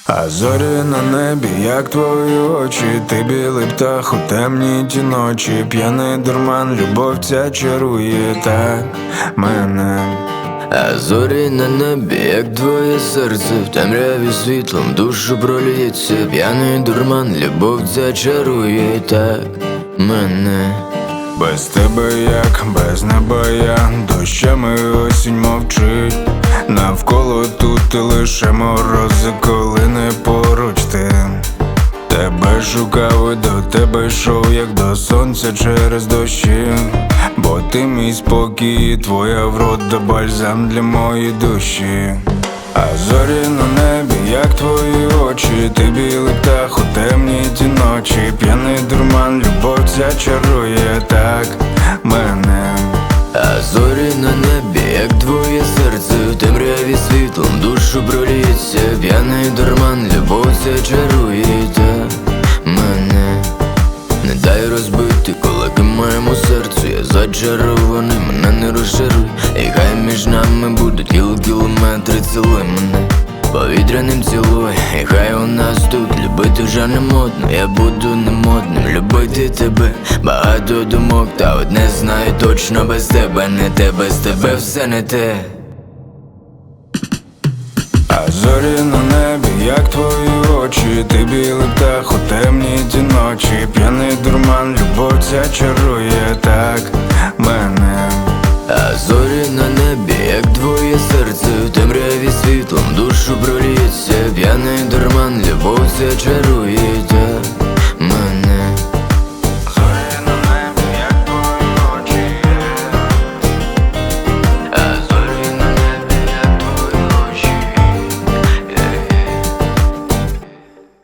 А зорі на небі, як твої очі, ти білий птах у темні ті ночі, п'яний дурман, любов ця чарує так мене. А зорі на небі, як твоє серце, в темряві світлом душу пролється, п'яний дурман, любов ця чарує так мене. Без тебе як, без неба я, дощами осінь мовчить. Навколо тут лише морози, коли не поруч ти. Тебе шукав і до тебе йшов, як до сонця через дощі. Бо ти мій спокій, твоя врода бальзам для моєї душі. А зорі на небі, як твої очі, ти білий птах у темні ті ночі, п'яний дурман, любов ця чарує так мене. А зорі на небі, як твоє серце, в темряві світлом душу пролється, п'яний дурман, любов ця чарує так мене. Не дай розбити кулаки моєму серцю, я зачарований, мене не розчаруй. І хай між нами будуть кілометри, цілуй мене повітряним цілуй. І хай у нас тут любити вже не модно, я буду не модним, любити тебе. Багато думок, та одне знаю точно, без тебе не те, без тебе все не те. А зорі на небі, як твої очі, ти білий птах у темні ті ночі, п'яний дурман, любов ця чарує так мене. А зорі на небі, як твоє серце, в темряві світлом душу пролється, п'яний дурман, любов ця чарує